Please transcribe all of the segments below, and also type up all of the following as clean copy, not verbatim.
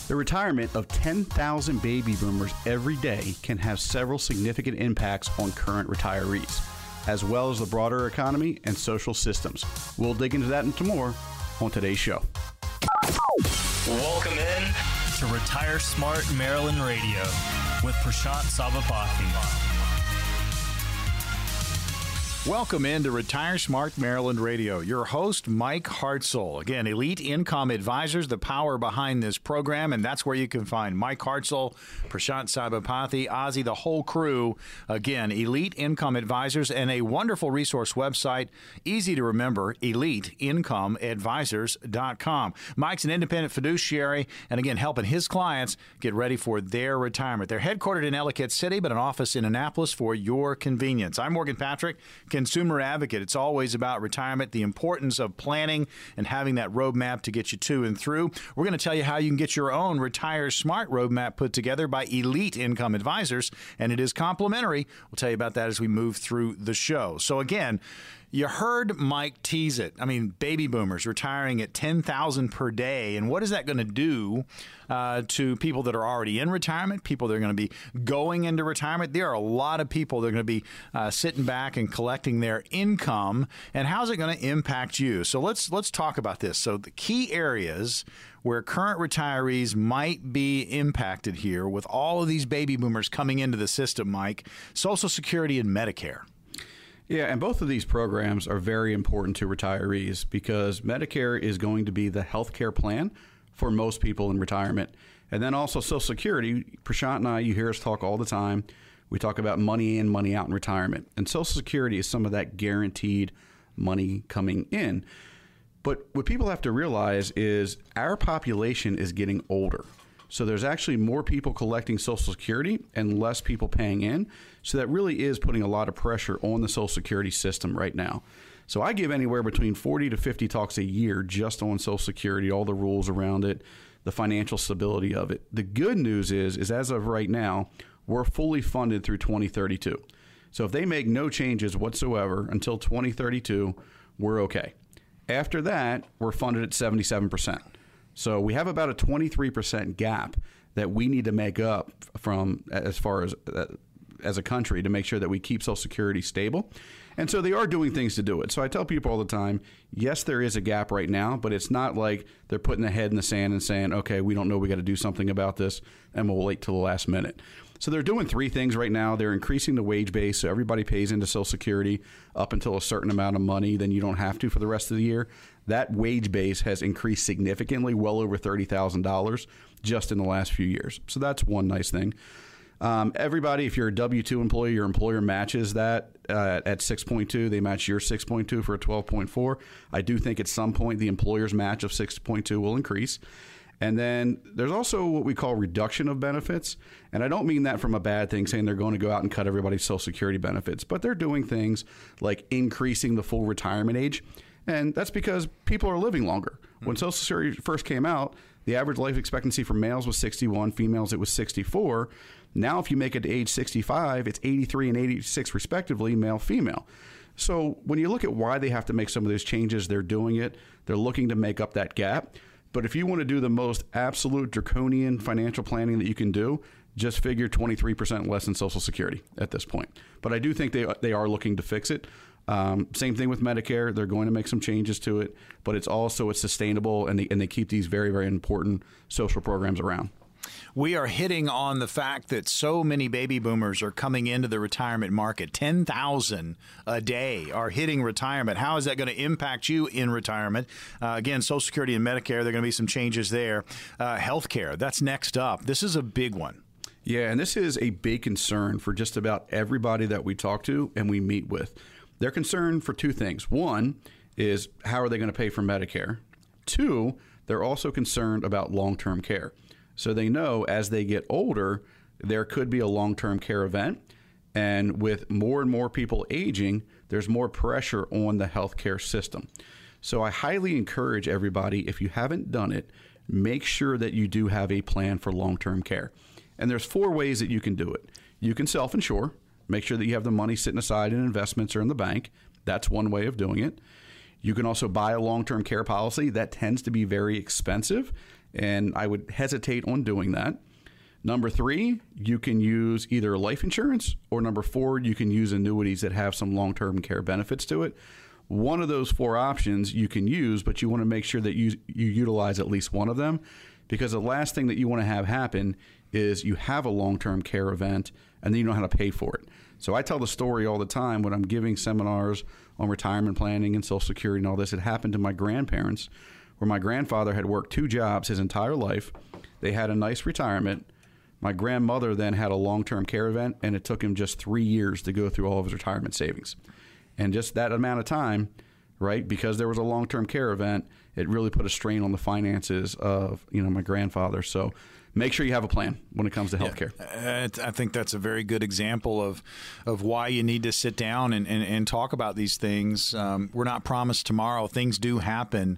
The retirement of 10,000 baby boomers every day can have several significant impacts on current retirees, as well as the broader economy and social systems. We'll dig into that and more on today's show. Welcome in to Retire Smart Maryland Radio with Prashant Sabapathy. Welcome into Retire Smart Maryland Radio. Your host, Mike Hartzell. Again, Elite Income Advisors, the power behind this program, and that's where you can find Mike Hartzell, Prashant Sabapathy, Ozzy, the whole crew. Again, Elite Income Advisors, and a wonderful resource website, easy to remember, eliteincomeadvisors.com. Mike's an independent fiduciary, and again, helping his clients get ready for their retirement. They're headquartered in Ellicott City, but an office in Annapolis for your convenience. I'm Morgan Patrick, consumer advocate. It's always about retirement, the importance of planning and having that roadmap to get you to and through. We're going to tell you how you can get your own Retire Smart roadmap put together by Elite Income Advisors, and it is complimentary. We'll tell you about that as we move through the show. So again, you heard Mike tease it. I mean, baby boomers retiring at 10,000 per day. And what is that going to do to people that are already in retirement, people that are going to be going into retirement? There are a lot of people that are going to be sitting back and collecting their income. And how's it going to impact you? So let's talk about this. So the key areas where current retirees might be impacted here with all of these baby boomers coming into the system, Mike: Social Security and Medicare. Yeah, and both of these programs are very important to retirees because Medicare is going to be the health care plan for most people in retirement. And then also Social Security. Prashant and I, you hear us talk all the time. We talk about money in, money out in retirement. And Social Security is some of that guaranteed money coming in. But what people have to realize is our population is getting older. So there's actually more people collecting Social Security and less people paying in. So that really is putting a lot of pressure on the Social Security system right now. So I give anywhere between 40 to 50 talks a year just on Social Security, all the rules around it, the financial stability of it. The good news is as of right now, we're fully funded through 2032. So if they make no changes whatsoever until 2032, we're okay. After that, we're funded at 77%. So we have about a 23% gap that we need to make up from as far as a country to make sure that we keep Social Security stable. And so they are doing things to do it. So I tell people all the time, yes, there is a gap right now, but it's not like they're putting their head in the sand and saying, okay, we don't know, we got to do something about this, and we'll wait till the last minute. So they're doing three things right now. They're increasing the wage base, so everybody pays into Social Security up until a certain amount of money. Then you don't have to for the rest of the year. That wage base has increased significantly, well over $30,000 just in the last few years. So that's one nice thing. Everybody, if you're a W-2 employee, your employer matches that at 6.2. They match your 6.2 for a 12.4. I do think at some point the employer's match of 6.2 will increase. And then there's also what we call reduction of benefits. And I don't mean that from a bad thing, saying they're going to go out and cut everybody's Social Security benefits. But they're doing things like increasing the full retirement age. And that's because people are living longer. When Social Security first came out, the average life expectancy for males was 61, females it was 64. Now if you make it to age 65, it's 83 and 86 respectively, male, female. So when you look at why they have to make some of those changes, they're doing it. They're looking to make up that gap. But if you want to do the most absolute draconian financial planning that you can do, just figure 23% less in Social Security at this point. But I do think they are looking to fix it. Same thing with Medicare. They're going to make some changes to it, but it's sustainable, and they keep these very, very important social programs around. We are hitting on the fact that so many baby boomers are coming into the retirement market. 10,000 a day are hitting retirement. How is that going to impact you in retirement? Again, Social Security and Medicare, there are going to be some changes there. Healthcare, that's next up. This is a big one. Yeah, and this is a big concern for just about everybody that we talk to and we meet with. They're concerned for two things. One is, how are they going to pay for Medicare? Two, they're also concerned about long-term care. So they know as they get older, there could be a long-term care event. And with more and more people aging, there's more pressure on the healthcare system. So I highly encourage everybody, if you haven't done it, make sure that you do have a plan for long-term care. And there's 4 ways that you can do it. You can self-insure. Make sure that you have the money sitting aside in investments or in the bank. That's one way of doing it. You can also buy a long-term care policy. That tends to be very expensive. and I would hesitate on doing that. Number 3, you can use either life insurance, or number 4, you can use annuities that have some long-term care benefits to it. One of those 4 options you can use, but you want to make sure that you utilize at least one of them, because the last thing that you want to have happen is you have a long-term care event and then you don't know how to pay for it. So I tell the story all the time when I'm giving seminars on retirement planning and Social Security and all this. It happened to my grandparents, where my grandfather had worked 2 jobs his entire life. They had a nice retirement. My grandmother then had a long-term care event, and it took him just 3 years to go through all of his retirement savings. And just that amount of time, right, because there was a long-term care event, it really put a strain on the finances of, my grandfather. So make sure you have a plan when it comes to healthcare. I think that's a very good example of why you need to sit down and talk about these things. We're not promised tomorrow. Things do happen.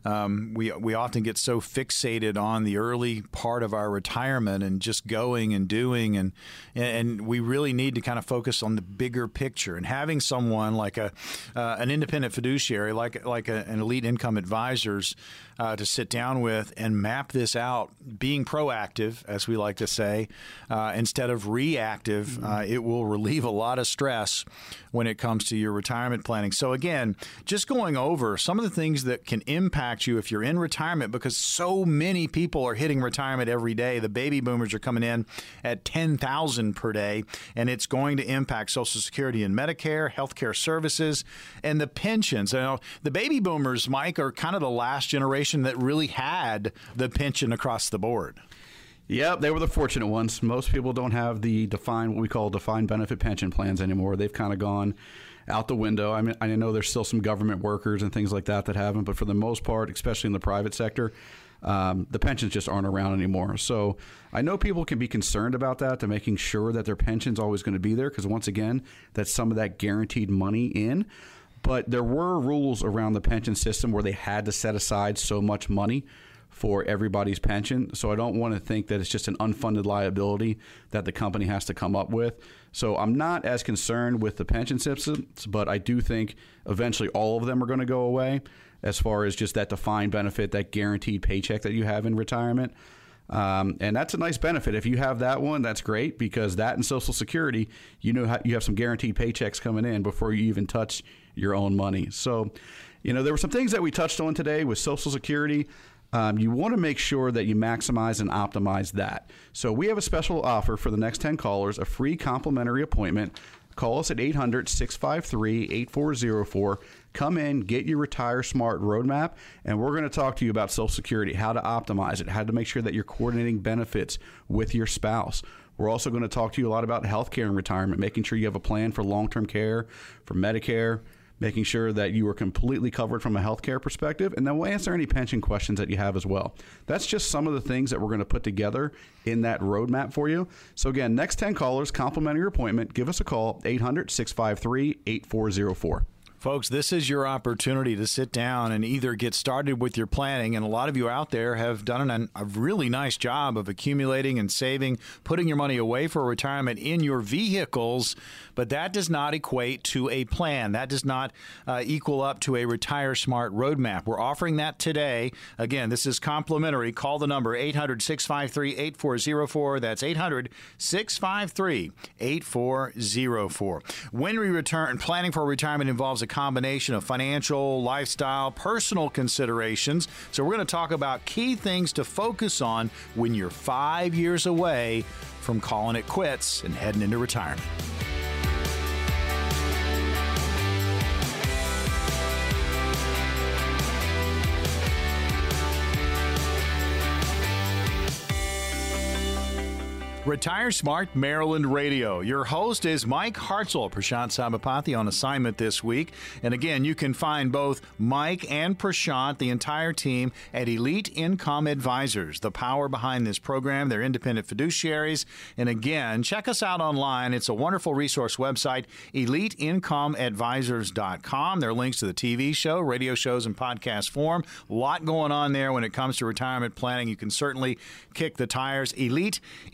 We often get so fixated on the early part of our retirement and just going and doing, and we really need to kind of focus on the bigger picture. And having someone like an independent fiduciary, like an Elite Income Advisors, to sit down with and map this out, being proactive, as we like to say, instead of reactive, it will relieve a lot of stress when it comes to your retirement planning. So again, just going over some of the things that can impact you if you're in retirement, because so many people are hitting retirement every day. The baby boomers are coming in at 10,000 per day, and it's going to impact Social Security and Medicare, healthcare services, and the pensions. The baby boomers, Mike, are kind of the last generation that really had the pension across the board. Yep, they were the fortunate ones. Most people don't have what we call defined benefit pension plans anymore. They've kind of gone out the window. I mean, I know there's still some government workers and things like that haven't, but for the most part, especially in the private sector, the pensions just aren't around anymore. So I know people can be concerned about that, to making sure that their pension's always going to be there, because once again, that's some of that guaranteed money in. But there were rules around the pension system where they had to set aside so much money for everybody's pension. So I don't want to think that it's just an unfunded liability that the company has to come up with. So I'm not as concerned with the pension systems, but I do think eventually all of them are going to go away, as far as just that defined benefit, that guaranteed paycheck that you have in retirement. And that's a nice benefit. If you have that one, that's great, because that and Social Security, you have some guaranteed paychecks coming in before you even touch your own money. So, there were some things that we touched on today with Social Security. You want to make sure that you maximize and optimize that. So we have a special offer for the next 10 callers, a free complimentary appointment. Call us at 800-653-8404. Come in, get your Retire Smart roadmap, and we're going to talk to you about Social Security, how to optimize it, how to make sure that you're coordinating benefits with your spouse. We're also going to talk to you a lot about healthcare and retirement, making sure you have a plan for long-term care, for Medicare, making sure that you are completely covered from a healthcare perspective, and then we'll answer any pension questions that you have as well. That's just some of the things that we're going to put together in that roadmap for you. So again, next 10 callers, complimentary appointment, give us a call, 800-653-8404. Folks, this is your opportunity to sit down and either get started with your planning, and a lot of you out there have done a really nice job of accumulating and saving, putting your money away for retirement in your vehicles, but that does not equate to a plan. That does not equal up to a Retire Smart roadmap. We're offering that today. Again, this is complimentary. Call the number 800-653-8404. That's 800-653-8404. When we return, planning for retirement involves a combination of financial, lifestyle, personal considerations. So we're going to talk about key things to focus on when you're 5 years away from calling it quits and heading into retirement. Retire Smart Maryland Radio. Your host is Mike Hartzell. Prashant Sabapathy on assignment this week. And again, you can find both Mike and Prashant, the entire team, at Elite Income Advisors. The power behind this program, they're independent fiduciaries. And again, check us out online. It's a wonderful resource website, EliteIncomeAdvisors.com. There are links to the TV show, radio shows, and podcast form. A lot going on there when it comes to retirement planning. You can certainly kick the tires. Elite Income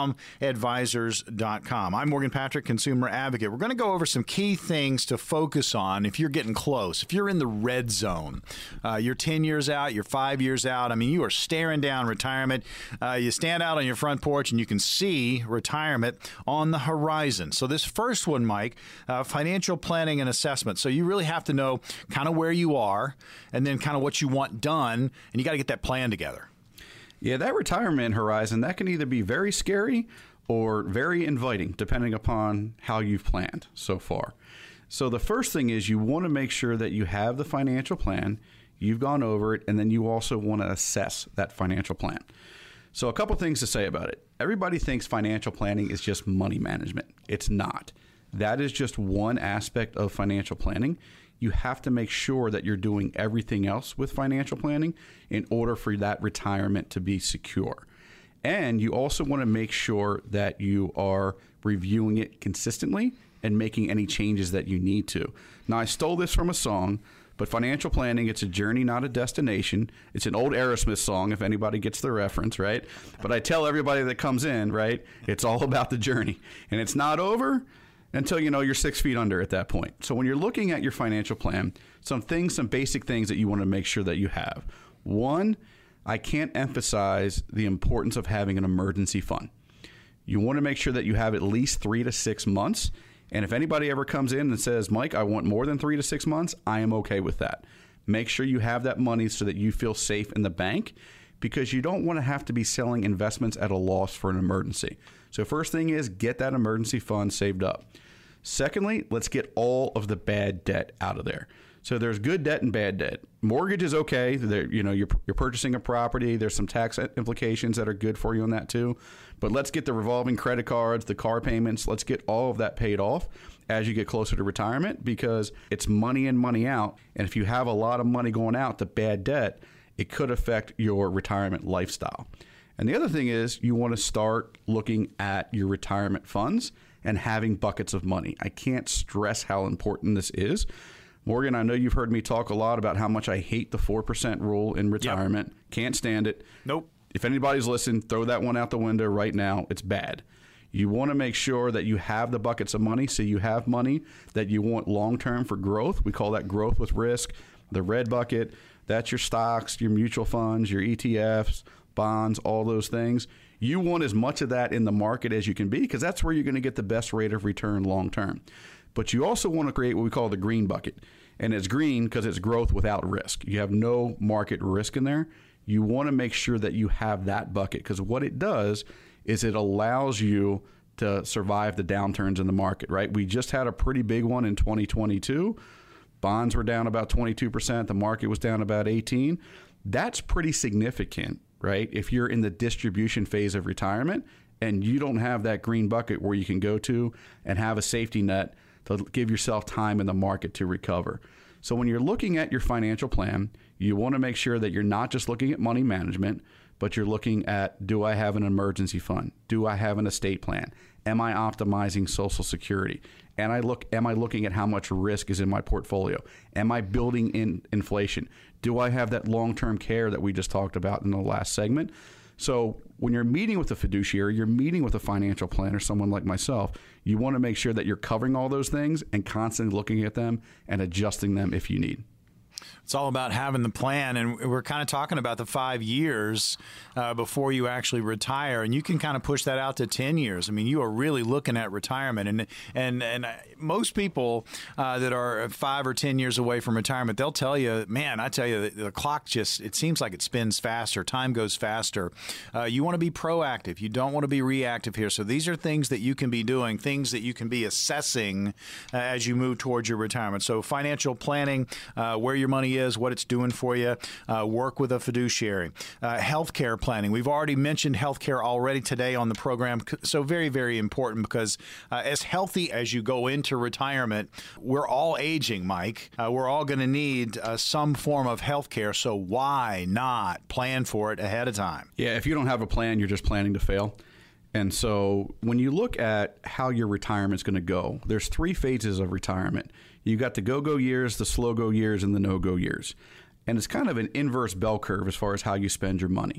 palmadvisors.com. I'm Morgan Patrick, consumer advocate. We're going to go over some key things to focus on if you're getting close, if you're in the red zone. You're 10 years out, you're 5 years out. I mean, you are staring down retirement. You stand out on your front porch and you can see retirement on the horizon. So this first one, Mike, financial planning and assessment. So you really have to know kind of where you are and then kind of what you want done, and you got to get that plan together. Yeah, that retirement horizon, that can either be very scary or very inviting, depending upon how you've planned so far. So the first thing is you want to make sure that you have the financial plan, you've gone over it, and then you also want to assess that financial plan. So a couple things to say about it. Everybody thinks financial planning is just money management. It's not. That is just one aspect of financial planning. You have to make sure that you're doing everything else with financial planning in order for that retirement to be secure. And you also want to make sure that you are reviewing it consistently and making any changes that you need to. Now, I stole this from a song, but financial planning, it's a journey, not a destination. It's an old Aerosmith song, if anybody gets the reference, right? But I tell everybody that comes in, right, it's all about the journey. And it's not over until you're 6 feet under at that point. So when you're looking at your financial plan, some basic things that you want to make sure that you have. One, I can't emphasize the importance of having an emergency fund. You want to make sure that you have at least 3 to 6 months. And if anybody ever comes in and says, Mike, I want more than 3 to 6 months, I am okay with that. Make sure you have that money so that you feel safe in the bank, because you don't want to have to be selling investments at a loss for an emergency. So first thing is get that emergency fund saved up. Secondly, let's get all of the bad debt out of there. So there's good debt and bad debt. Mortgage is okay. You're purchasing a property. There's some tax implications that are good for you on that too. But let's get the revolving credit cards, the car payments. Let's get all of that paid off as you get closer to retirement, because it's money in, money out. And if you have a lot of money going out to bad debt, it could affect your retirement lifestyle. And the other thing is you want to start looking at your retirement funds and having buckets of money. I can't stress how important this is. Morgan, I know you've heard me talk a lot about how much I hate the 4% rule in retirement. Yep. Can't stand it. Nope. If anybody's listening, throw that one out the window right now. It's bad. You want to make sure that you have the buckets of money, so you have money that you want long-term for growth. We call that growth with risk. The red bucket, that's your stocks, your mutual funds, your ETFs, bonds, all those things. You want as much of that in the market as you can be, because that's where you're going to get the best rate of return long-term. But you also want to create what we call the green bucket. And it's green because it's growth without risk. You have no market risk in there. You want to make sure that you have that bucket, because what it does is it allows you to survive the downturns in the market, right? We just had a pretty big one in 2022. Bonds were down about 22%. The market was down about 18%. That's pretty significant, right? If you're in the distribution phase of retirement and you don't have that green bucket where you can go to and have a safety net to give yourself time in the market to recover. So when you're looking at your financial plan, you want to make sure that you're not just looking at money management, but you're looking at, do I have an emergency fund? Do I have an estate plan? Am I optimizing Social Security? Am I looking at how much risk is in my portfolio? Am I building in inflation? Do I have that long-term care that we just talked about in the last segment? So when you're meeting with a fiduciary, you're meeting with a financial planner, someone like myself, you want to make sure that you're covering all those things and constantly looking at them and adjusting them if you need. It's all about having the plan, and we're kind of talking about the 5 years before you actually retire, and you can kind of push that out to 10 years. I mean, you are really looking at retirement, and most people that are 5 or 10 years away from retirement, they'll tell you, man, I tell you, the clock just, it seems like it spins faster, time goes faster. You want to be proactive. You don't want to be reactive here. So these are things that you can be doing, things that you can be assessing as you move towards your retirement. So financial planning, where your money is, what it's doing for you, work with a fiduciary. Healthcare planning. We've already mentioned healthcare already today on the program, so very, very important, because as healthy as you go into retirement, we're all aging, Mike. We're all going to need some form of healthcare, so why not plan for it ahead of time? Yeah, if you don't have a plan, you're just planning to fail. And so when you look at how your retirement's going to go, there's 3 phases of retirement. You got the go-go years, the slow-go years, and the no-go years. And it's kind of an inverse bell curve as far as how you spend your money.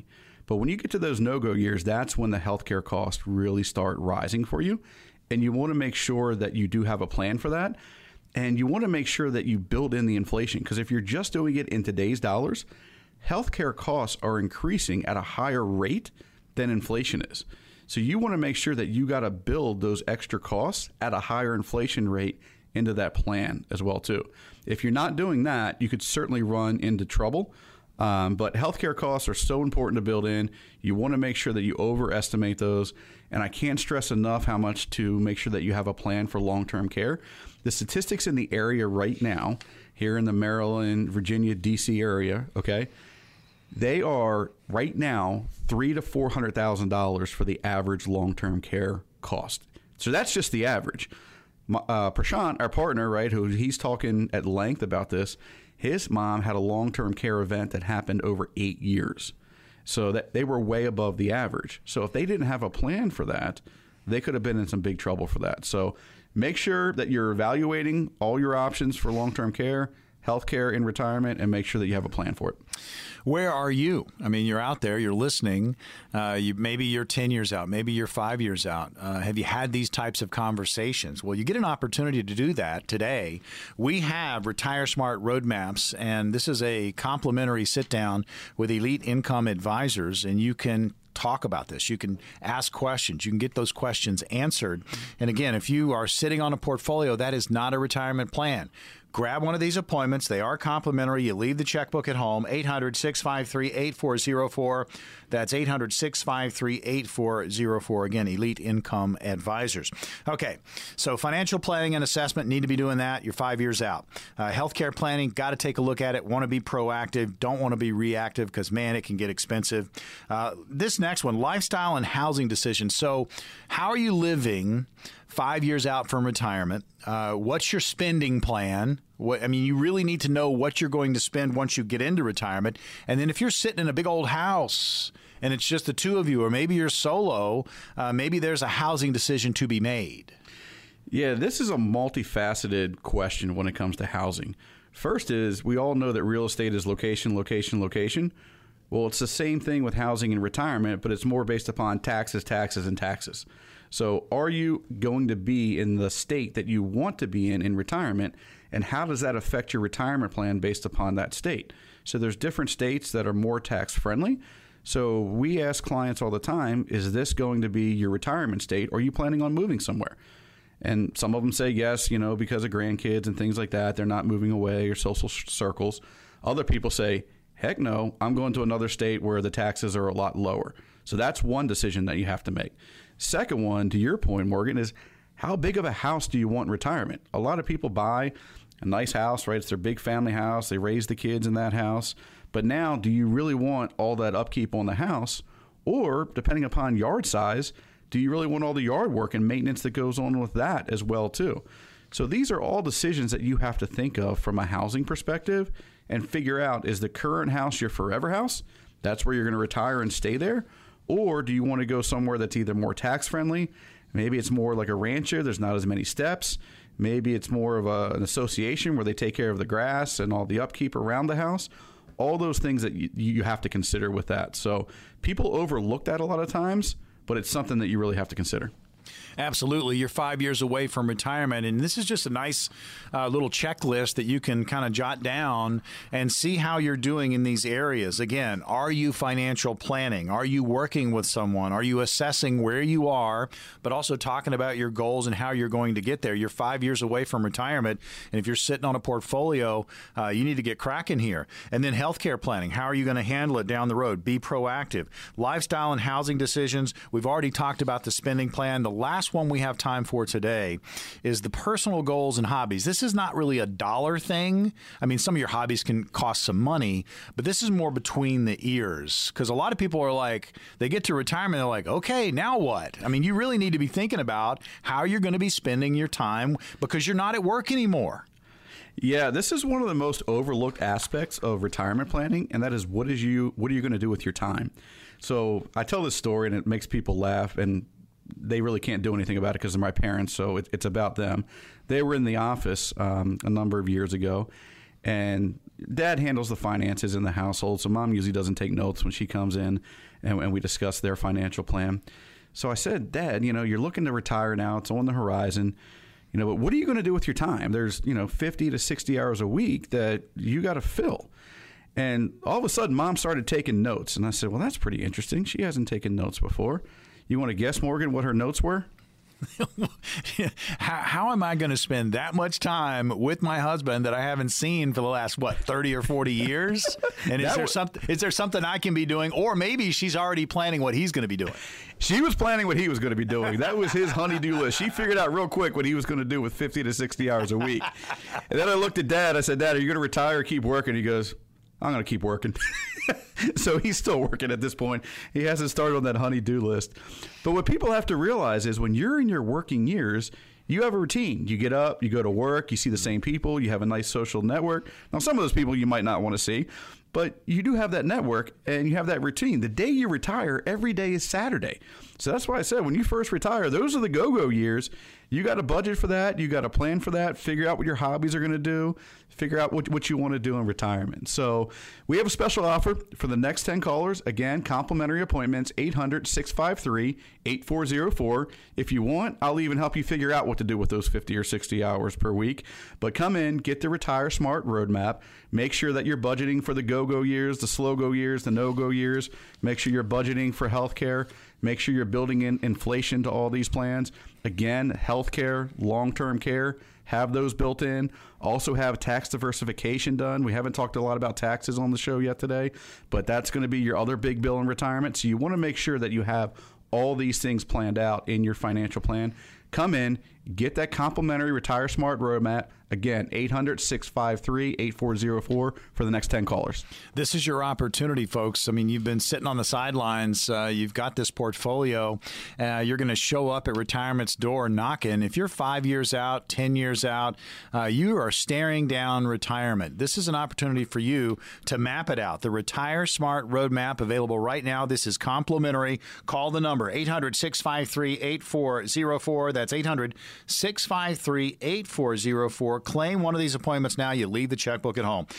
But when you get to those no-go years, that's when the healthcare costs really start rising for you. And you want to make sure that you do have a plan for that. And you want to make sure that you build in the inflation. Because if you're just doing it in today's dollars, healthcare costs are increasing at a higher rate than inflation is. So you want to make sure that you got to build those extra costs at a higher inflation rate into that plan as well too. If you're not doing that, you could certainly run into trouble. But healthcare costs are so important to build in. You want to make sure that you overestimate those. And I can't stress enough how much to make sure that you have a plan for long-term care. The statistics in the area right now, here in the Maryland, Virginia, D.C. area, okay, they are right now $300,000 to $400,000 for the average long-term care cost. So that's just the average. Prashant, our partner, right, who he's talking at length about this, his mom had a long-term care event that happened over 8 years. So that they were way above the average. So if they didn't have a plan for that, they could have been in some big trouble for that. So make sure that you're evaluating all your options for long-term care, healthcare in retirement, and make sure that you have a plan for it. Where are you? I mean, you're out there, you're listening. Maybe you're 10 years out, maybe you're 5 years out. Have you had these types of conversations? Well, you get an opportunity to do that today. We have Retire Smart Roadmaps, and this is a complimentary sit-down with Elite Income Advisors, and you can talk about this. You can ask questions. You can get those questions answered. And again, if you are sitting on a portfolio, that is not a retirement plan. Grab one of these appointments. They are complimentary. You leave the checkbook at home. 800-653-8404. That's 800-653-8404. Again, Elite Income Advisors. Okay, so financial planning and assessment, need to be doing that. You're 5 years out. Healthcare planning, got to take a look at it. Want to be proactive. Don't want to be reactive because, man, it can get expensive. This next one, lifestyle and housing decisions. So how are you living 5 years out from retirement? What's your spending plan? You really need to know what you're going to spend once you get into retirement. And then if you're sitting in a big old house and it's just the two of you, or maybe you're solo, maybe there's a housing decision to be made. Yeah, this is a multifaceted question when it comes to housing. First is, we all know that real estate is location, location, location. Well, it's the same thing with housing and retirement, but it's more based upon taxes, taxes, and taxes. So are you going to be in the state that you want to be in retirement, and how does that affect your retirement plan based upon that state? So there's different states that are more tax friendly. So we ask clients all the time, is this going to be your retirement state, or are you planning on moving somewhere? And some of them say yes, because of grandkids and things like that, they're not moving away, or social circles. Other people say, heck no, I'm going to another state where the taxes are a lot lower. So that's one decision that you have to make. Second one, to your point, Morgan, is how big of a house do you want in retirement? A lot of people buy a nice house, right? It's their big family house. They raise the kids in that house. But now, do you really want all that upkeep on the house? Or, depending upon yard size, do you really want all the yard work and maintenance that goes on with that as well, too? So these are all decisions that you have to think of from a housing perspective and figure out, is the current house your forever house? That's where you're going to retire and stay there? Or do you want to go somewhere that's either more tax friendly? Maybe it's more like a rancher. There's not as many steps. Maybe it's more of an association where they take care of the grass and all the upkeep around the house. All those things that you have to consider with that. So people overlook that a lot of times, but it's something that you really have to consider. Absolutely. You're 5 years away from retirement, and this is just a nice little checklist that you can kind of jot down and see how you're doing in these areas. Again, are you financial planning? Are you working with someone? Are you assessing where you are, but also talking about your goals and how you're going to get there? You're 5 years away from retirement, and if you're sitting on a portfolio, you need to get cracking here. And then healthcare planning. How are you going to handle it down the road? Be proactive. Lifestyle and housing decisions. We've already talked about the spending plan. The last one we have time for today is the personal goals and hobbies. This is not really a dollar thing. I mean, some of your hobbies can cost some money, but this is more between the ears, because a lot of people are like, they get to retirement, they're like, okay, now what? I mean, you really need to be thinking about how you're going to be spending your time because you're not at work anymore. Yeah, this is one of the most overlooked aspects of retirement planning, and that is what are you going to do with your time? So I tell this story, and it makes people laugh, and they really can't do anything about it because they're my parents, so it's about them. They were in the office a number of years ago, and Dad handles the finances in the household, so Mom usually doesn't take notes when she comes in and we discuss their financial plan. So I said, Dad, you're looking to retire now. It's on the horizon. But what are you going to do with your time? There's, 50 to 60 hours a week that you got to fill. And all of a sudden, Mom started taking notes. And I said, well, that's pretty interesting. She hasn't taken notes before. You want to guess, Morgan, what her notes were? How am I going to spend that much time with my husband that I haven't seen for the last, 30 or 40 years? And is there something I can be doing? Or maybe she's already planning what he's going to be doing. She was planning what he was going to be doing. That was his honey-do list. She figured out real quick what he was going to do with 50 to 60 hours a week. And then I looked at Dad. I said, Dad, are you going to retire or keep working? He goes, I'm going to keep working. So he's still working at this point. He hasn't started on that honey-do list. But what people have to realize is when you're in your working years, you have a routine. You get up, you go to work, you see the same people, you have a nice social network. Now, some of those people you might not want to see, but you do have that network and you have that routine. The day you retire, every day is Saturday. So that's why I said when you first retire, those are the go-go years. You got to budget for that. You got to plan for that. Figure out what your hobbies are going to do. Figure out what you want to do in retirement. So we have a special offer for the next 10 callers. Again, complimentary appointments, 800-653-8404. If you want, I'll even help you figure out what to do with those 50 or 60 hours per week. But come in, get the Retire Smart Roadmap. Make sure that you're budgeting for the go-go years, the slow-go years, the no-go years. Make sure you're budgeting for health care. Make sure you're building in inflation to all these plans. Again, health care, long-term care, have those built in. Also have tax diversification done. We haven't talked a lot about taxes on the show yet today, but that's going to be your other big bill in retirement. So you want to make sure that you have all these things planned out in your financial plan. Come in, get that complimentary Retire Smart Roadmap. Again, 800-653-8404 for the next 10 callers. This is your opportunity, folks. I mean, you've been sitting on the sidelines. You've got this portfolio. You're going to show up at retirement's door knocking. If you're 5 years out, 10 years out, you are staring down retirement. This is an opportunity for you to map it out. The Retire Smart Roadmap available right now. This is complimentary. Call the number, 800-653-8404. That's 800-653-8404. Claim one of these appointments now. You leave the checkbook at home.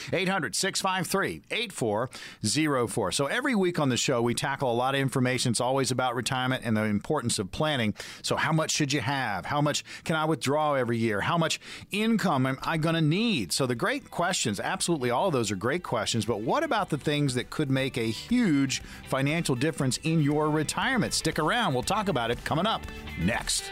800-653-8404. So every week on the show, we tackle a lot of information. It's always about retirement and the importance of planning. So how much should you have? How much can I withdraw every year? How much income am I going to need? So the great questions, absolutely all of those are great questions. But what about the things that could make a huge financial difference in your retirement? Stick around. We'll talk about it coming up next.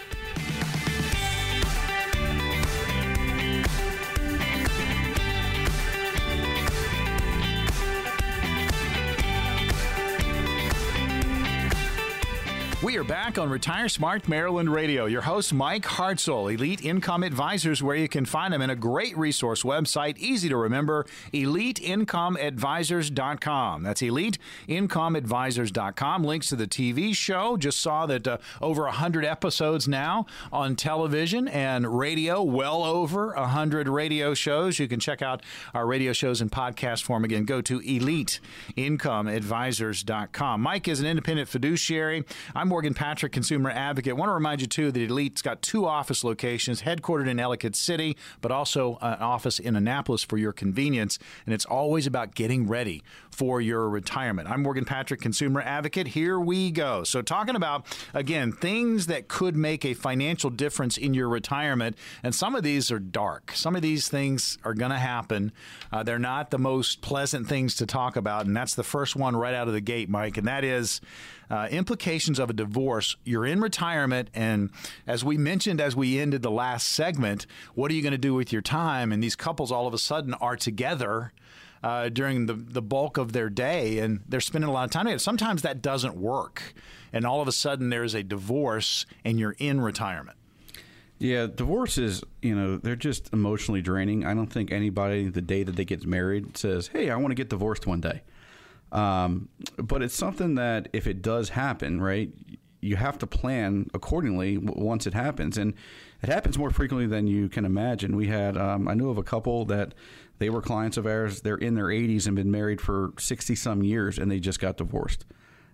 We are back on Retire Smart Maryland Radio. Your host, Mike Hartzell, Elite Income Advisors, where you can find them in a great resource website, easy to remember, EliteIncomeAdvisors.com. That's EliteIncomeAdvisors.com. Links to the TV show. Just saw that over 100 episodes now on television and radio, well over 100 radio shows. You can check out our radio shows in podcast form. Again, go to EliteIncomeAdvisors.com. Mike is an independent fiduciary. I'm Morgan Patrick, consumer advocate. I want to remind you, too, that Elite's got 2 office locations, headquartered in Ellicott City, but also an office in Annapolis for your convenience. And it's always about getting ready for your retirement. I'm Morgan Patrick, consumer advocate. Here we go. So talking about, again, things that could make a financial difference in your retirement. And some of these are dark. Some of these things are going to happen. They're not the most pleasant things to talk about. And that's the first one right out of the gate, Mike. And that is implications of a divorce. You're in retirement, and as we mentioned as we ended the last segment, what are you going to do with your time? And these couples all of a sudden are together during the bulk of their day, and they're spending a lot of time together. Sometimes that doesn't work, and all of a sudden there's a divorce, and you're in retirement. Yeah, divorces, they're just emotionally draining. I don't think anybody, the day that they get married, says, hey, I want to get divorced one day. But it's something that if it does happen, right, you have to plan accordingly once it happens. And it happens more frequently than you can imagine. We had, I knew of a couple that they were clients of ours. They're in their 80s and been married for 60 some years, and they just got divorced.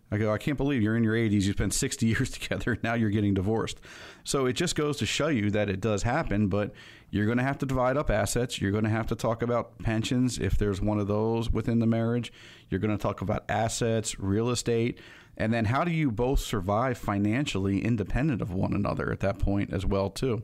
I go, I can't believe you're in your 80s. You spent 60 years together. Now you're getting divorced. So it just goes to show you that it does happen, but you're going to have to divide up assets. You're going to have to talk about pensions if there's one of those within the marriage. You're going to talk about assets, real estate, and then how do you both survive financially independent of one another at that point as well, too.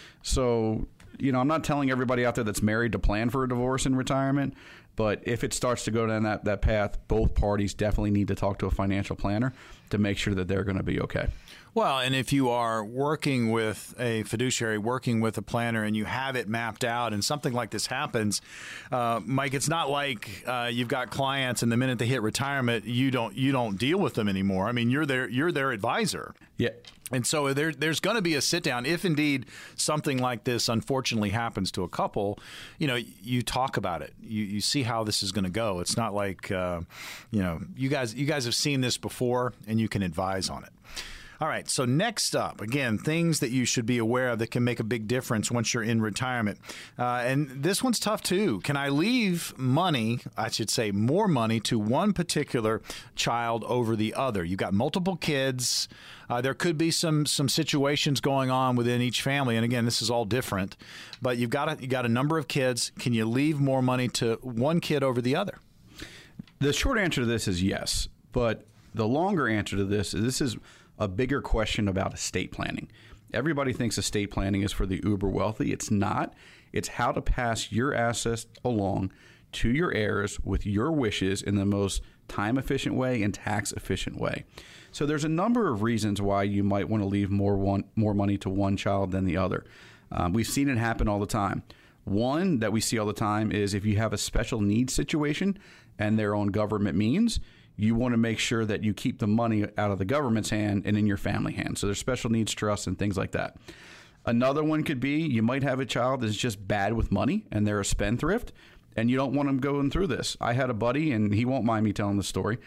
So, I'm not telling everybody out there that's married to plan for a divorce in retirement, but if it starts to go down that path, both parties definitely need to talk to a financial planner to make sure that they're going to be okay. Well, and if you are working with a fiduciary, working with a planner, and you have it mapped out, and something like this happens, Mike, it's not like you've got clients, and the minute they hit retirement, you don't deal with them anymore. I mean, you're their advisor. Yeah. And so there's going to be a sit down if indeed something like this unfortunately happens to a couple. You talk about it. You see how this is going to go. It's not like you guys have seen this before, and you can advise on it. All right, so next up, again, things that you should be aware of that can make a big difference once you're in retirement. And this one's tough, too. Can I leave money, I should say more money, to one particular child over the other? You've got multiple kids. There could be some situations going on within each family. And, again, this is all different. But you've got a number of kids. Can you leave more money to one kid over the other? The short answer to this is yes. But the longer answer to this is a bigger question about estate planning. Everybody thinks estate planning is for the uber wealthy. It's not. It's how to pass your assets along to your heirs with your wishes in the most time-efficient way and tax-efficient way. So there's a number of reasons why you might want to leave more money to one child than the other. We've seen it happen all the time. One that we see all the time is if you have a special needs situation and they're on government means, you want to make sure that you keep the money out of the government's hand and in your family hand. So there's special needs trusts and things like that. Another one could be you might have a child that's just bad with money and they're a spendthrift and you don't want them going through this. I had a buddy, and he won't mind me telling the story,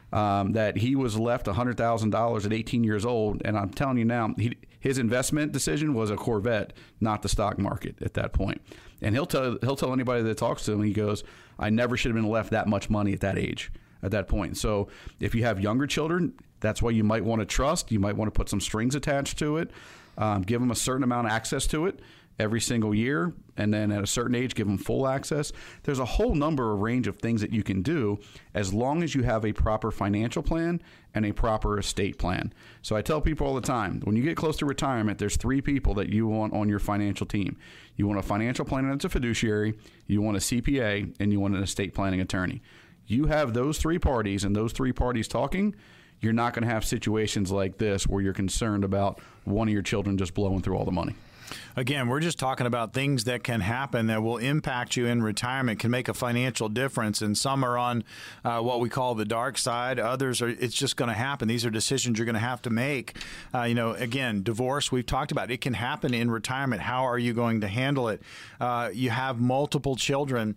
that he was left $100,000 at 18 years old. And I'm telling you now, his investment decision was a Corvette, not the stock market at that point. And he'll tell anybody that talks to him, he goes, I never should have been left that much money at that age. At that point. So if you have younger children, that's why you might want to trust. You might want to put some strings attached to it, give them a certain amount of access to it every single year, and then at a certain age, give them full access. There's a whole range of things that you can do as long as you have a proper financial plan and a proper estate plan. So I tell people all the time, when you get close to retirement, there's 3 people that you want on your financial team. You want a financial planner that's a fiduciary, you want a CPA, and you want an estate planning attorney. You have those 3 parties and those 3 parties talking, you're not going to have situations like this where you're concerned about one of your children just blowing through all the money. Again, we're just talking about things that can happen that will impact you in retirement, can make a financial difference. And some are on what we call the dark side. Others are, it's just going to happen. These are decisions you're going to have to make. Again, divorce, we've talked about. It can happen in retirement. How are you going to handle it? You have multiple children.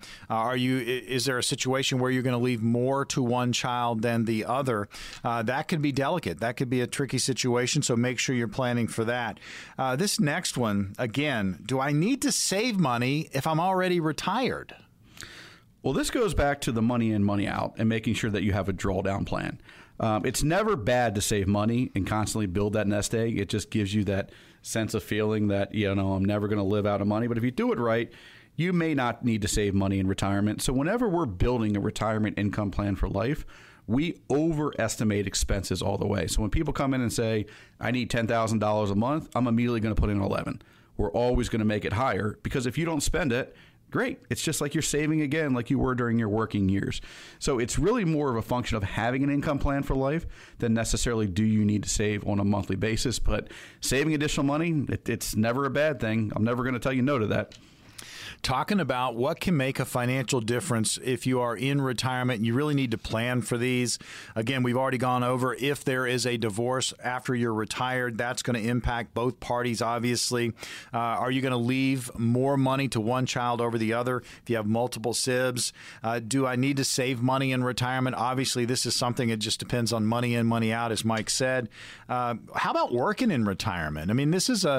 Is there a situation where you're going to leave more to one child than the other? That could be delicate. That could be a tricky situation. So make sure you're planning for that. This next one, again, do I need to save money if I'm already retired? Well, this goes back to the money in, money out and making sure that you have a drawdown plan. It's never bad to save money and constantly build that nest egg. It just gives you that sense of feeling that, I'm never going to live out of money. But if you do it right, you may not need to save money in retirement. So whenever we're building a retirement income plan for life, we overestimate expenses all the way. So when people come in and say, I need $10,000 a month, I'm immediately going to put in 11. We're always going to make it higher because if you don't spend it, great. It's just like you're saving again like you were during your working years. So it's really more of a function of having an income plan for life than necessarily do you need to save on a monthly basis. But saving additional money, it's never a bad thing. I'm never going to tell you no to that. Talking about what can make a financial difference if you are in retirement. You really need to plan for these. Again, we've already gone over if there is a divorce after you're retired, that's going to impact both parties, obviously. Are you going to leave more money to one child over the other if you have multiple sibs? Do I need to save money in retirement? Obviously, this is something that just depends on money in, money out, as Mike said. How about working in retirement? I mean, this is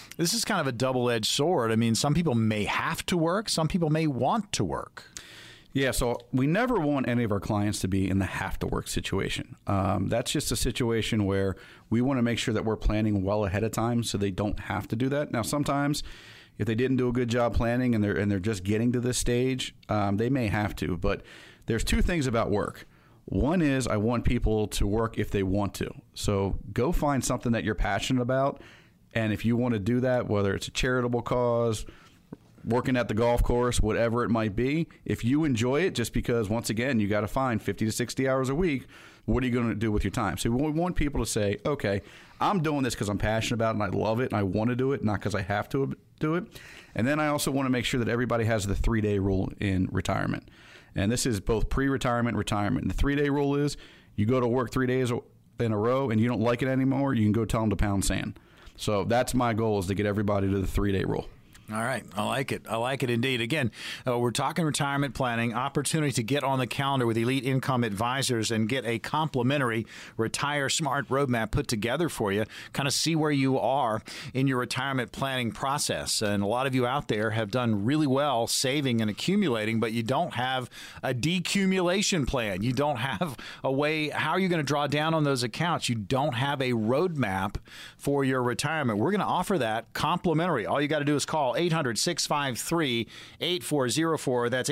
kind of a double-edged sword. I mean, some people may have to work. Some people may want to work. Yeah, so we never want any of our clients to be in the have to work situation. That's just a situation where we want to make sure that we're planning well ahead of time so they don't have to do that. Now, sometimes if they didn't do a good job planning and they're just getting to this stage, they may have to. But there's two things about work. One is I want people to work if they want to. So go find something that you're passionate about. And if you want to do that, whether it's a charitable cause, working at the golf course, whatever it might be, if you enjoy it, just because, once again, you got to find 50 to 60 hours a week, what are you going to do with your time? So we want people to say, okay, I'm doing this because I'm passionate about it and I love it and I want to do it, not because I have to do it. And then I also want to make sure that everybody has the 3-day rule in retirement. And this is both pre-retirement and retirement. And the 3-day rule is you go to work 3 days in a row and you don't like it anymore, you can go tell them to pound sand. So that's my goal, is to get everybody to the 3-day rule. All right. I like it. I like it indeed. Again, we're talking retirement planning, opportunity to get on the calendar with Elite Income Advisors and get a complimentary Retire Smart roadmap put together for you, kind of see where you are in your retirement planning process. And a lot of you out there have done really well saving and accumulating, but you don't have a decumulation plan. You don't have a way, how are you going to draw down on those accounts? You don't have a roadmap for your retirement. We're going to offer that complimentary. All you got to do is call 800-653-8404. That's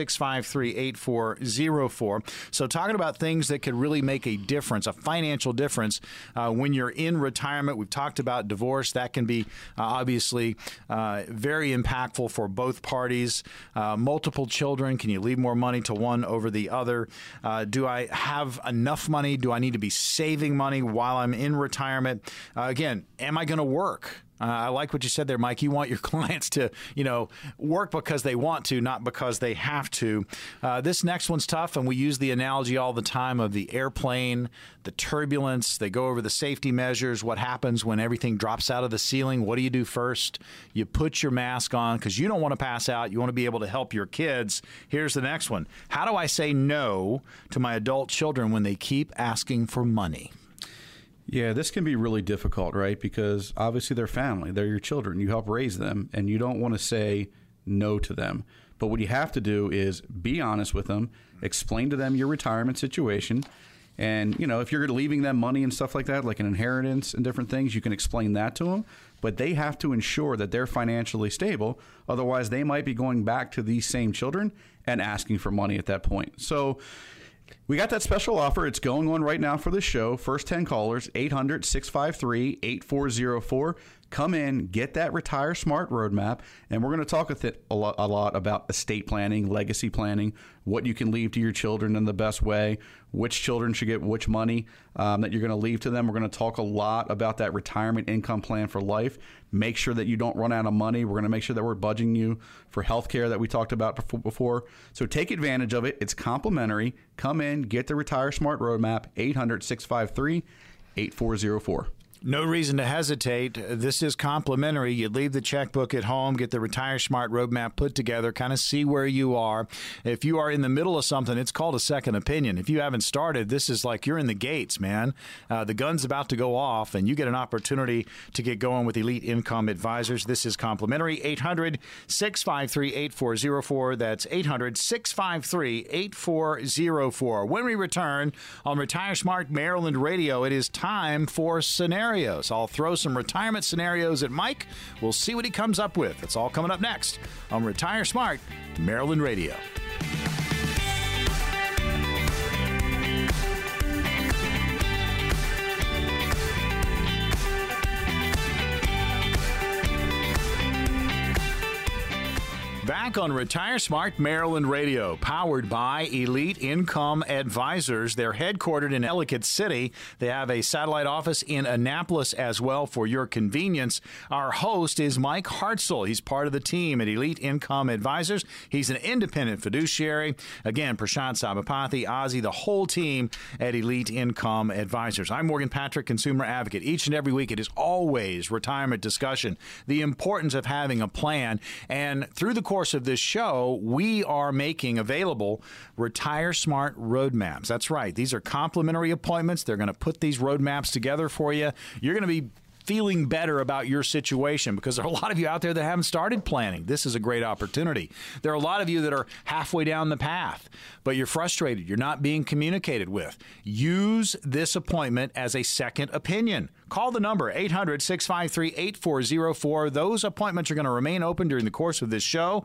800-653-8404. So talking about things that could really make a difference, a financial difference when you're in retirement. We've talked about divorce. That can be obviously very impactful for both parties. Multiple children. Can you leave more money to one over the other? Do I have enough money? Do I need to be saving money while I'm in retirement? Again, am I going to work? I like what you said there, Mike. You want your clients to, work because they want to, not because they have to. This next one's tough, and we use the analogy all the time of the airplane, the turbulence. They go over the safety measures, what happens when everything drops out of the ceiling. What do you do first? You put your mask on because you don't want to pass out. You want to be able to help your kids. Here's the next one. How do I say no to my adult children when they keep asking for money? Yeah, this can be really difficult, right? Because obviously they're family. They're your children. You help raise them, and you don't want to say no to them. But what you have to do is be honest with them, explain to them your retirement situation. And, if you're leaving them money and stuff like that, like an inheritance and different things, you can explain that to them. But they have to ensure that they're financially stable. Otherwise, they might be going back to these same children and asking for money at that point. So we got that special offer. It's going on right now for the show. First 10 callers, 800-653-8404. Come in, get that Retire Smart roadmap, and we're going to talk a lot about estate planning, legacy planning, what you can leave to your children in the best way, which children should get which money that you're going to leave to them. We're going to talk a lot about that retirement income plan for life. Make sure that you don't run out of money. We're going to make sure that we're budgeting you for health care that we talked about before. So take advantage of it. It's complimentary. Come in, get the Retire Smart roadmap, 800-653-8404. No reason to hesitate. This is complimentary. You leave the checkbook at home, get the Retire Smart roadmap put together, kind of see where you are. If you are in the middle of something, it's called a second opinion. If you haven't started, this is like you're in the gates, man. The gun's about to go off, and you get an opportunity to get going with Elite Income Advisors. This is complimentary. 800-653-8404. That's 800-653-8404. When we return on Retire Smart Maryland Radio, it is time for Scenario. I'll throw some retirement scenarios at Mike. We'll see what he comes up with. It's all coming up next on Retire Smart Maryland Radio. Back on Retire Smart Maryland Radio, powered by Elite Income Advisors. They're headquartered in Ellicott City. They have a satellite office in Annapolis as well for your convenience. Our host is Mike Hartzell. He's part of the team at Elite Income Advisors. He's an independent fiduciary. Again, Prashant Sabapathy, Ozzy, the whole team at Elite Income Advisors. I'm Morgan Patrick, consumer advocate. Each and every week, it is always retirement discussion, the importance of having a plan. And through the course of this show, we are making available Retire Smart roadmaps. That's right. These are complimentary appointments. They're going to put these roadmaps together for you. You're going to be feeling better about your situation, because there are a lot of you out there that haven't started planning. This is a great opportunity. There are a lot of you that are halfway down the path, but you're frustrated. You're not being communicated with. Use this appointment as a second opinion. Call the number, 800-653-8404. Those appointments are going to remain open during the course of this show,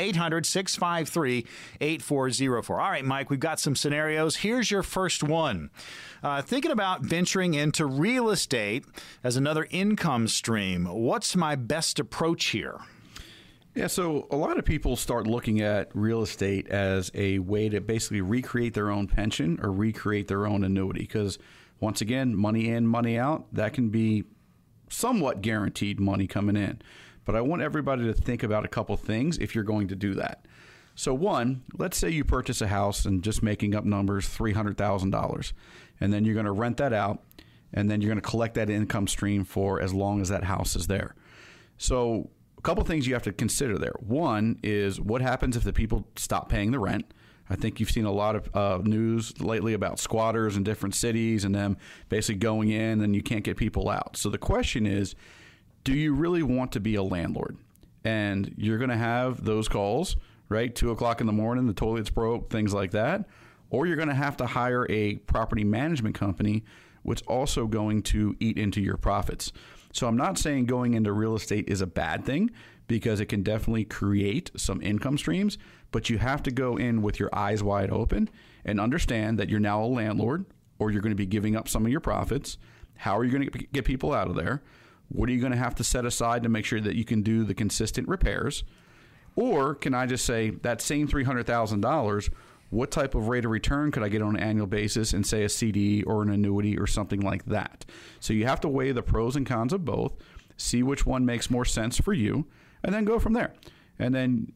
800-653-8404. All right, Mike, we've got some scenarios. Here's your first one. Thinking about venturing into real estate as another income stream. What's my best approach here? Yeah, so a lot of people start looking at real estate as a way to basically recreate their own pension or recreate their own annuity, because once again, money in, money out, that can be somewhat guaranteed money coming in. But I want everybody to think about a couple things if you're going to do that. So one, let's say you purchase a house, and just making up numbers, $300,000, and then you're going to rent that out, and then you're going to collect that income stream for as long as that house is there. So a couple things you have to consider there. One is, what happens if the people stop paying the rent? I think you've seen a lot of news lately about squatters in different cities and them basically going in and you can't get people out. So the question is, do you really want to be a landlord? And you're going to have those calls, right? 2 o'clock in the morning, the toilet's broke, things like that. Or you're going to have to hire a property management company, which is also going to eat into your profits. So I'm not saying going into real estate is a bad thing, because it can definitely create some income streams, but you have to go in with your eyes wide open and understand that you're now a landlord, or you're going to be giving up some of your profits. How are you going to get people out of there? What are you going to have to set aside to make sure that you can do the consistent repairs? Or can I just say that same $300,000, what type of rate of return could I get on an annual basis in, say, a CD or an annuity or something like that? So you have to weigh the pros and cons of both, see which one makes more sense for you, and then go from there. And then,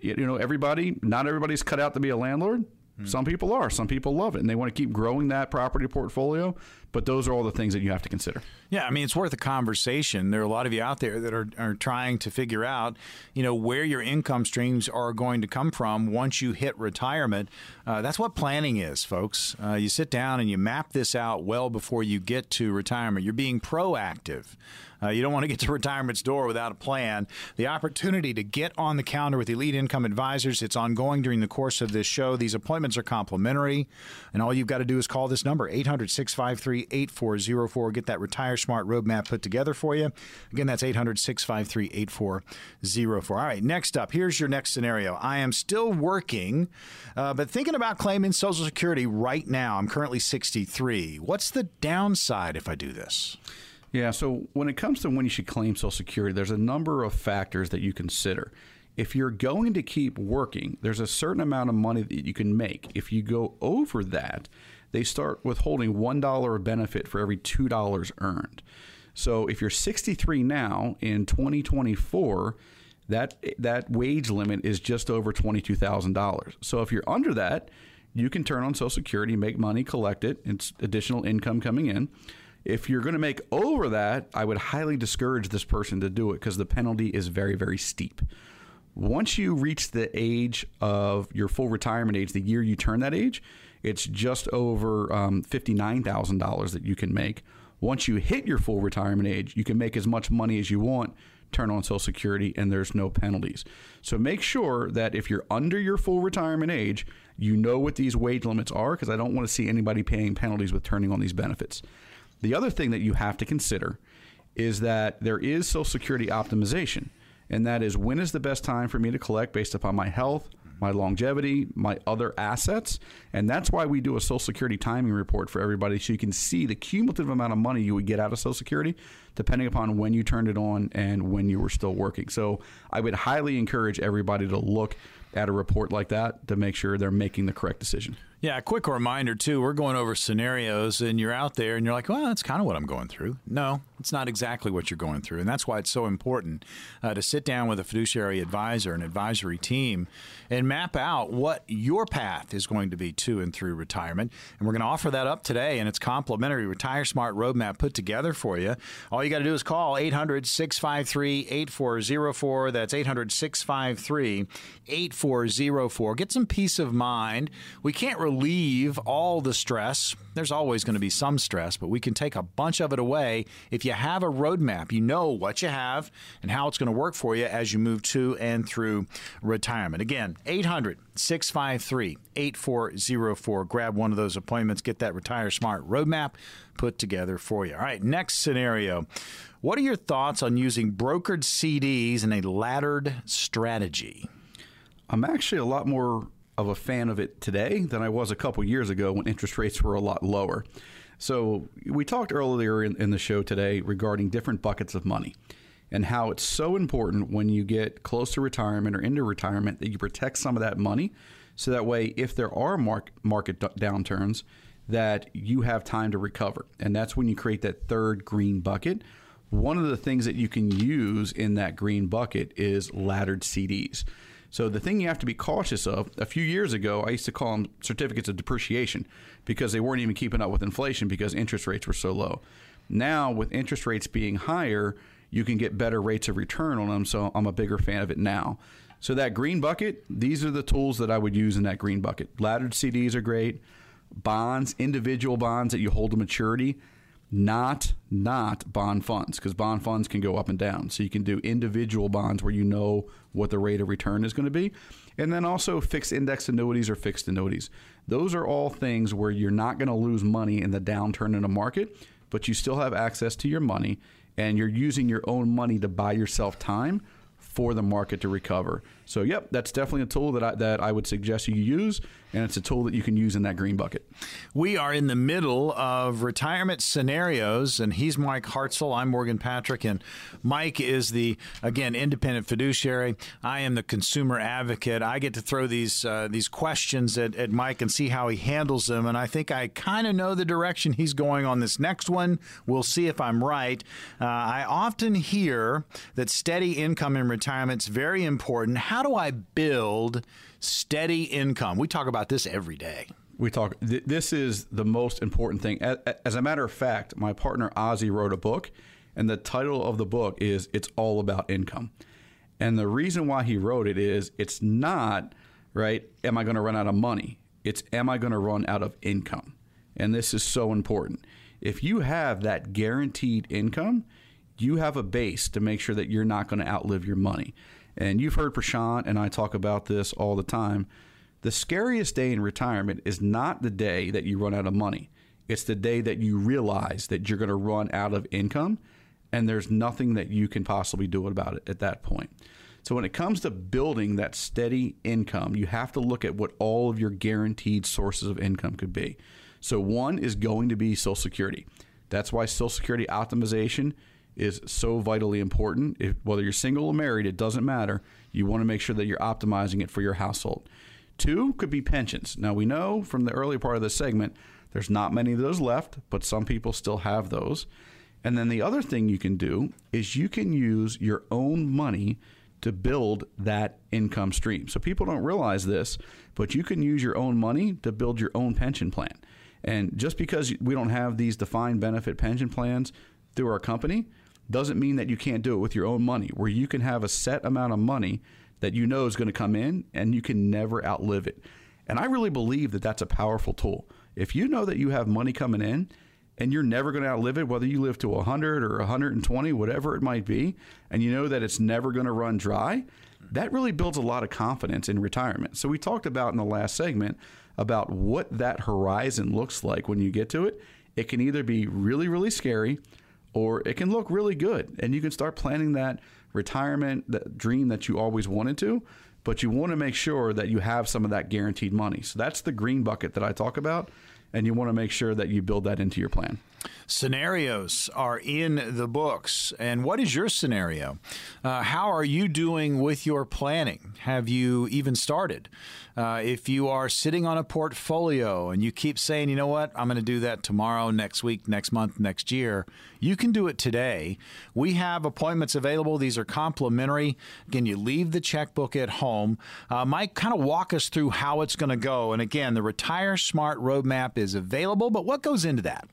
not everybody's cut out to be a landlord. Some people are. Some people love it, and they want to keep growing that property portfolio. But those are all the things that you have to consider. Yeah, I mean, it's worth a conversation. There are a lot of you out there that are trying to figure out, where your income streams are going to come from once you hit retirement. That's what planning is, folks. You sit down and you map this out well before you get to retirement. You're being proactive. You don't want to get to retirement's door without a plan. The opportunity to get on the calendar with Elite Income Advisors, it's ongoing during the course of this show. These appointments are complimentary, and all you've got to do is call this number, 800-653-8404. Get that Retire Smart roadmap put together for you. Again, that's 800-653-8404. All right, next up, here's your next scenario. I am still working, but thinking about claiming Social Security right now. I'm currently 63. What's the downside if I do this? Yeah, so when it comes to when you should claim Social Security, there's a number of factors that you consider. If you're going to keep working, there's a certain amount of money that you can make. If you go over that, they start withholding $1 of benefit for every $2 earned. So if you're 63 now, in 2024, that wage limit is just over $22,000. So if you're under that, you can turn on Social Security, make money, collect it. It's additional income coming in. If you're going to make over that, I would highly discourage this person to do it, because the penalty is very, very steep. Once you reach the age of your full retirement age, the year you turn that age, it's just over $59,000 that you can make. Once you hit your full retirement age, you can make as much money as you want, turn on Social Security, and there's no penalties. So make sure that if you're under your full retirement age, you know what these wage limits are, because I don't want to see anybody paying penalties with turning on these benefits. The other thing that you have to consider is that there is Social Security optimization, and that is, when is the best time for me to collect based upon my health, my longevity, my other assets. And that's why we do a Social Security timing report for everybody, so you can see the cumulative amount of money you would get out of Social Security depending upon when you turned it on and when you were still working. So I would highly encourage everybody to look at a report like that to make sure they're making the correct decision. Yeah, a quick reminder, too, we're going over scenarios, and you're out there, and you're like, well, that's kind of what I'm going through. No, it's not exactly what you're going through, and that's why it's so important to sit down with a fiduciary advisor, an advisory team, and map out what your path is going to be to and through retirement. And we're going to offer that up today, and it's complimentary Retire Smart roadmap put together for you. All you got to do is call 800-653-8404. That's 800-653-8404. Get some peace of mind. We can't relieve all the stress. There's always going to be some stress, but we can take a bunch of it away if you have a roadmap. You know what you have and how it's going to work for you as you move to and through retirement. Again, 800-653-8404. Grab one of those appointments. Get that Retire Smart roadmap put together for you. All right, next scenario. What are your thoughts on using brokered CDs in a laddered strategy? I'm actually a lot more of a fan of it today than I was a couple years ago when interest rates were a lot lower. So we talked earlier in the show today regarding different buckets of money and how it's so important when you get close to retirement or into retirement that you protect some of that money so that way if there are market downturns that you have time to recover. And that's when you create that third green bucket. One of the things that you can use in that green bucket is laddered CDs. So the thing you have to be cautious of, a few years ago, I used to call them certificates of depreciation because they weren't even keeping up with inflation because interest rates were so low. Now, with interest rates being higher, you can get better rates of return on them, so I'm a bigger fan of it now. So that green bucket, these are the tools that I would use in that green bucket. Laddered CDs are great. Bonds, individual bonds that you hold to maturity, not bond funds, because bond funds can go up and down. So you can do individual bonds where you know what the rate of return is going to be. And then also fixed index annuities or fixed annuities. Those are all things where you're not going to lose money in the downturn in the market, but you still have access to your money and you're using your own money to buy yourself time for the market to recover. So, yep, that's definitely a tool that I would suggest you use, and it's a tool that you can use in that green bucket. We are in the middle of retirement scenarios, and he's Mike Hartzell. I'm Morgan Patrick, and Mike is the, again, independent fiduciary. I am the consumer advocate. I get to throw these questions at Mike and see how he handles them, and I think I kind of know the direction he's going on this next one. We'll see if I'm right. I often hear that steady income in retirement is very important. How do I build steady income? We talk about this every day. This is the most important thing. As a matter of fact, my partner Ozzy wrote a book, and the title of the book is It's All About Income. And the reason why he wrote it is it's not, right, am I going to run out of money? It's am I going to run out of income? And this is so important. If you have that guaranteed income, you have a base to make sure that you're not going to outlive your money. And you've heard Prashant and I talk about this all the time. The scariest day in retirement is not the day that you run out of money. It's the day that you realize that you're going to run out of income and there's nothing that you can possibly do about it at that point. So when it comes to building that steady income, you have to look at what all of your guaranteed sources of income could be. So one is going to be Social Security. That's why Social Security optimization is so vitally important. Whether you're single or married, it doesn't matter. You want to make sure that you're optimizing it for your household. Two could be pensions. Now, we know from the early part of the segment, there's not many of those left, but some people still have those. And then the other thing you can do is you can use your own money to build that income stream. So people don't realize this, but you can use your own money to build your own pension plan. And just because we don't have these defined benefit pension plans through our company doesn't mean that you can't do it with your own money, where you can have a set amount of money that you know is going to come in and you can never outlive it. And I really believe that that's a powerful tool. If you know that you have money coming in and you're never going to outlive it, whether you live to 100 or 120, whatever it might be, and you know that it's never going to run dry, that really builds a lot of confidence in retirement. So we talked about in the last segment about what that horizon looks like when you get to it. It can either be really, really scary or it can look really good. And you can start planning that retirement, that dream that you always wanted to, but you want to make sure that you have some of that guaranteed money. So that's the green bucket that I talk about, and you want to make sure that you build that into your plan. Scenarios are in the books. And what is your scenario? How are you doing with your planning? Have you even started? If you are sitting on a portfolio and you keep saying, you know what, I'm going to do that tomorrow, next week, next month, next year, you can do it today. We have appointments available. These are complimentary. Again, you leave the checkbook at home. Mike, kind of walk us through how it's going to go. And again, the Retire Smart Roadmap is available, but what goes into that?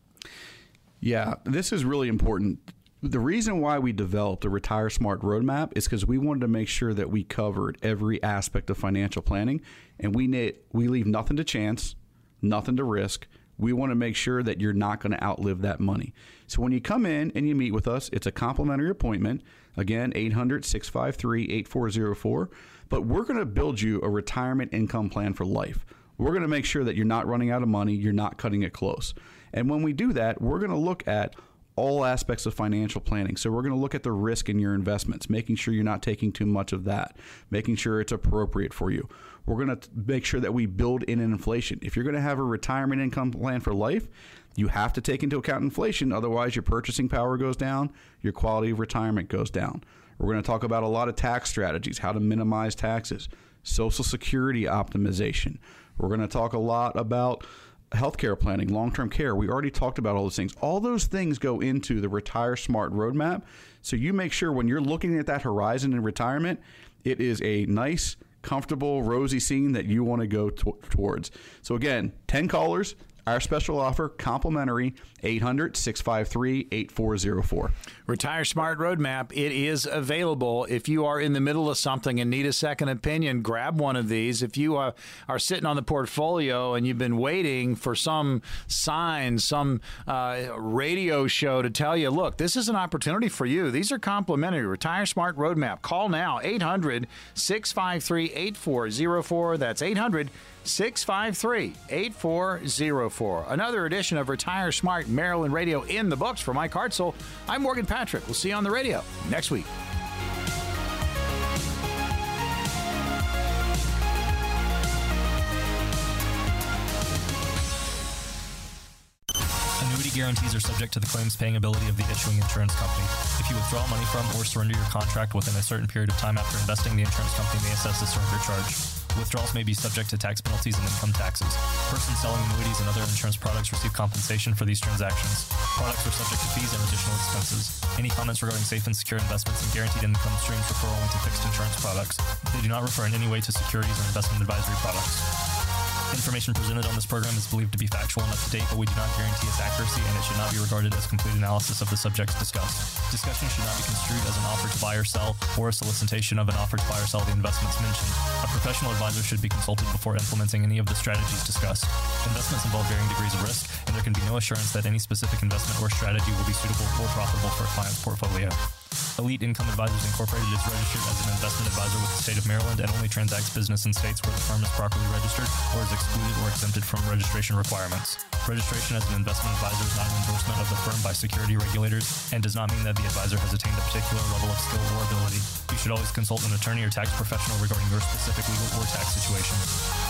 Yeah, this is really important. The reason why we developed a Retire Smart Roadmap is because we wanted to make sure that we covered every aspect of financial planning, and we leave nothing to chance, nothing to risk. We want to make sure that you're not going to outlive that money. So when you come in and you meet with us, it's a complimentary appointment. Again, 800-653-8404. But we're going to build you a retirement income plan for life. We're going to make sure that you're not running out of money, you're not cutting it close. And when we do that, we're going to look at all aspects of financial planning. So we're going to look at the risk in your investments, making sure you're not taking too much of that, making sure it's appropriate for you. We're going to make sure that we build in inflation. If you're going to have a retirement income plan for life, you have to take into account inflation. Otherwise, your purchasing power goes down, your quality of retirement goes down. We're going to talk about a lot of tax strategies, how to minimize taxes, Social Security optimization. We're going to talk a lot about healthcare planning, long-term care. We already talked about all those things. All those things go into the Retire Smart roadmap. So you make sure when you're looking at that horizon in retirement, it is a nice, comfortable, rosy scene that you want to go towards. So again, 10 callers, our special offer, complimentary, 800-653-8404. Retire Smart Roadmap, it is available. If you are in the middle of something and need a second opinion, grab one of these. If you are sitting on the portfolio and you've been waiting for some sign, some radio show to tell you, look, this is an opportunity for you. These are complimentary. Retire Smart Roadmap. Call now, 800-653-8404. That's 800-653-8404. Another edition of Retire Smart Maryland Radio in the books. For Mike Hartzell, I'm Morgan Patrick. We'll see you on the radio next week. Annuity guarantees are subject to the claims-paying ability of the issuing insurance company. If you withdraw money from or surrender your contract within a certain period of time after investing, the insurance company may assess a surrender charge. Withdrawals may be subject to tax penalties and income taxes. Persons selling annuities and other insurance products receive compensation for these transactions. Products are subject to fees and additional expenses. Any comments regarding safe and secure investments and guaranteed income streams refer only to fixed insurance products. They do not refer in any way to securities or investment advisory products. Information presented on this program is believed to be factual and up to date, but we do not guarantee its accuracy, and it should not be regarded as complete analysis of the subjects discussed. Discussion should not be construed as an offer to buy or sell, or a solicitation of an offer to buy or sell the investments mentioned. A professional advisor should be consulted before implementing any of the strategies discussed. Investments involve varying degrees of risk, and there can be no assurance that any specific investment or strategy will be suitable or profitable for a client's portfolio. Elite Income Advisors Incorporated is registered as an investment advisor with the state of Maryland and only transacts business in states where the firm is properly registered or is excluded or exempted from registration requirements. Registration as an investment advisor is not an endorsement of the firm by security regulators and does not mean that the advisor has attained a particular level of skill or ability. You should always consult an attorney or tax professional regarding your specific legal or tax situation.